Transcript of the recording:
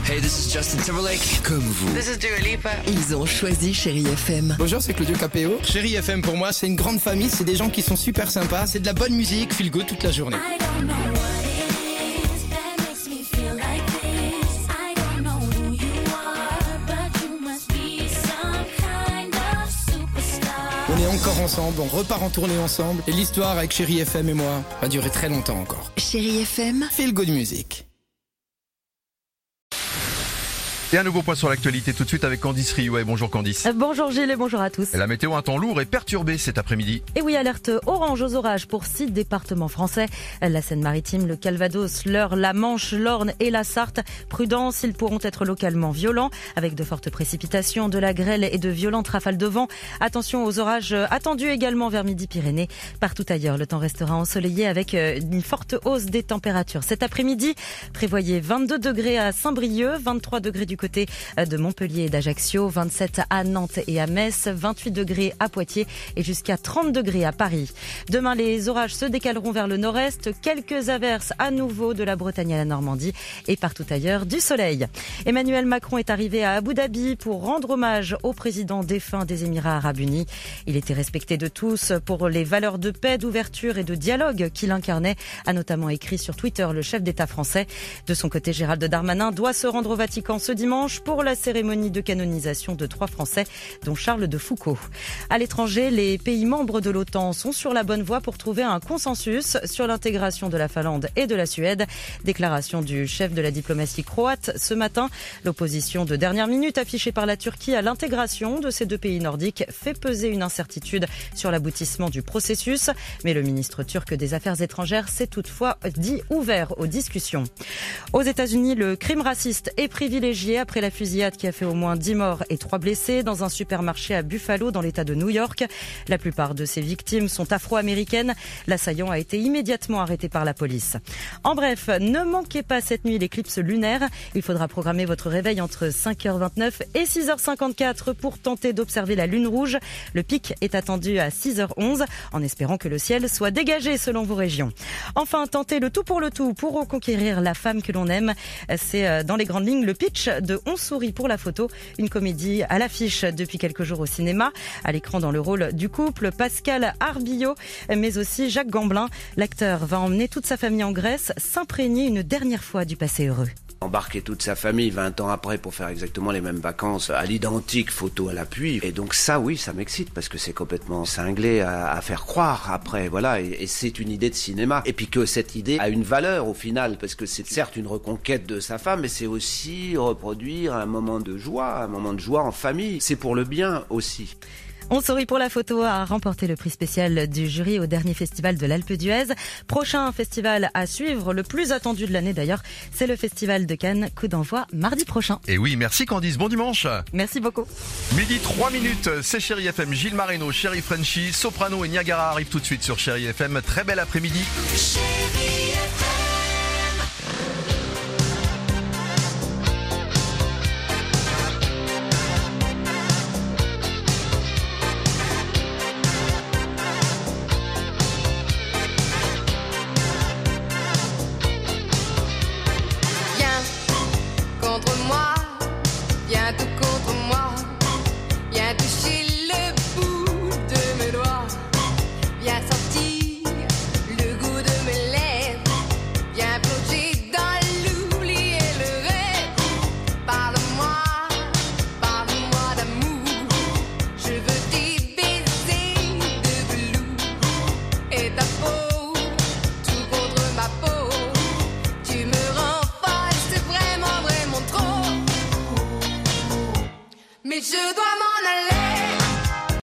Hey, this is Justin Timberlake. Comme vous. This is Dua Lipa. Ils ont choisi Chérie FM. Bonjour, c'est Claudio Capéo. Chérie FM, pour moi, c'est une grande famille. C'est des gens qui sont super sympas. C'est de la bonne musique, feel good toute la journée. On est encore ensemble, on repart en tournée ensemble. Et l'histoire avec Chérie FM et moi va durer très longtemps encore. Chérie FM, Feel good music. Et un nouveau point sur l'actualité tout de suite avec Candice Riouet. Bonjour Candice. Bonjour Gilles et bonjour à tous. La météo, un temps lourd et perturbé cet après-midi. Et oui, alerte orange aux orages pour 6 départements français. La Seine-Maritime, le Calvados, l'Eure, la Manche, l'Orne et la Sarthe. Prudence, ils pourront être localement violents avec de fortes précipitations, de la grêle et de violentes rafales de vent. Attention aux orages attendus également vers Midi-Pyrénées. Partout ailleurs, le temps restera ensoleillé avec une forte hausse des températures. Cet après-midi, prévoyez 22 degrés à Saint-Brieuc, 23 degrés du côté de Montpellier et d'Ajaccio, 27 à Nantes et à Metz, 28 degrés à Poitiers et jusqu'à 30 degrés à Paris. Demain, les orages se décaleront vers le nord-est, quelques averses à nouveau de la Bretagne à la Normandie et partout ailleurs du soleil. Emmanuel Macron est arrivé à Abu Dhabi pour rendre hommage au président défunt des Émirats Arabes Unis. Il était respecté de tous pour les valeurs de paix, d'ouverture et de dialogue qu'il incarnait, a notamment écrit sur Twitter le chef d'État français. De son côté, Gérald Darmanin doit se rendre au Vatican ce dimanche pour la cérémonie de canonisation de 3 Français, dont Charles de Foucauld. À l'étranger, les pays membres de l'OTAN sont sur la bonne voie pour trouver un consensus sur l'intégration de la Finlande et de la Suède. Déclaration du chef de la diplomatie croate ce matin. L'opposition de dernière minute affichée par la Turquie à l'intégration de ces deux pays nordiques fait peser une incertitude sur l'aboutissement du processus. Mais le ministre turc des Affaires étrangères s'est toutefois dit ouvert aux discussions. Aux États-Unis, le crime raciste est privilégié après la fusillade qui a fait au moins 10 morts et 3 blessés dans un supermarché à Buffalo dans l'État de New York. La plupart de ces victimes sont afro-américaines. L'assaillant a été immédiatement arrêté par la police. En bref, ne manquez pas cette nuit l'éclipse lunaire. Il faudra programmer votre réveil entre 5h29 et 6h54 pour tenter d'observer la lune rouge. Le pic est attendu à 6h11 en espérant que le ciel soit dégagé selon vos régions. Enfin, tentez le tout pour reconquérir la femme que l'on aime. C'est dans les grandes lignes le pitch de On sourit pour la photo, une comédie à l'affiche depuis quelques jours au cinéma. À l'écran dans le rôle du couple, Pascal Arbillot, mais aussi Jacques Gamblin. L'acteur va emmener toute sa famille en Grèce, s'imprégner une dernière fois du passé heureux. Embarquer toute sa famille 20 ans après pour faire exactement les mêmes vacances à l'identique, photo à l'appui. Et donc ça, oui, ça m'excite parce que c'est complètement cinglé à faire croire après, voilà. Et c'est une idée de cinéma. Et puis que cette idée a une valeur au final parce que c'est certes une reconquête de sa femme, mais c'est aussi reproduire un moment de joie en famille. C'est pour le bien aussi. On sourit pour la photo a remporté le prix spécial du jury au dernier festival de l'Alpe d'Huez. Prochain festival à suivre, le plus attendu de l'année d'ailleurs, c'est le festival de Cannes. Coup d'envoi mardi prochain. Et oui, merci Candice, bon dimanche. Merci beaucoup. Midi 3 minutes, c'est Chérie FM. Gilles Marino, Chérie Frenchy, Soprano et Niagara arrivent tout de suite sur Chérie FM. Très bel après-midi. Chérie FM. Viens tout contre moi, viens toucher le bout de mes doigts, viens sentir le goût de mes lèvres, viens plonger dans l'oubli et le rêve. Parle-moi d'amour, je veux tes baisers de velours et ta peau, tout contre ma peau, tu me rends folle, c'est vraiment trop. Mais je dois m'en